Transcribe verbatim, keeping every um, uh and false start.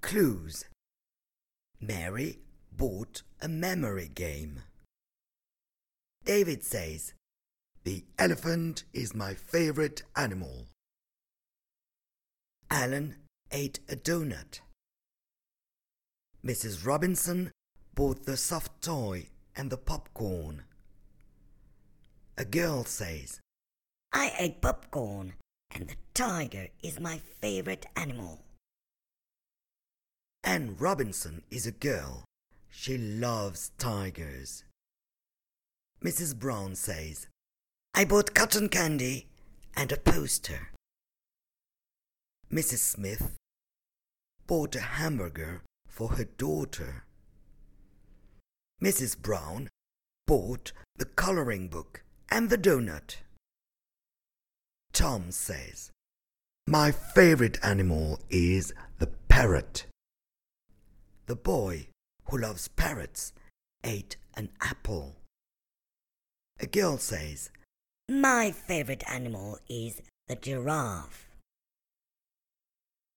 Clues. Mary bought a memory game. David says, "The elephant is my favorite animal." Alan ate a donut. Missus Robinson bought the soft toy and the popcorn. A girl says, "I ate popcorn, and the tiger is my favorite animal." Anne Robinson is a girl. She loves tigers. Missus Brown says, "I bought cotton candy and a poster." Missus Smith bought a hamburger for her daughter. Missus Brown bought the coloring book and the donut. Tom says, "My favorite animal is the parrot." The boy who loves parrots ate an apple. A girl says, "My favorite animal is the giraffe."